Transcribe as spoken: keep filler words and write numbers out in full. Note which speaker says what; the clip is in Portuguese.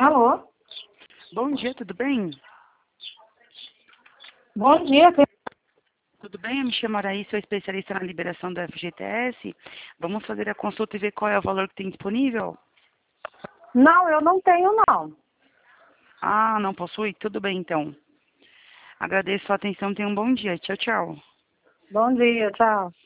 Speaker 1: Alô?
Speaker 2: Bom dia, tudo bem?
Speaker 1: Bom dia. que-
Speaker 2: Tudo bem? Eu me chamo Araí, sou especialista na liberação do F G T S. Vamos fazer a consulta e ver qual é o valor que tem disponível?
Speaker 1: Não, eu não tenho, não.
Speaker 2: Ah, não possui? Tudo bem, então. Agradeço a sua atenção, tenha um bom dia. Tchau, tchau.
Speaker 1: Bom dia, tchau.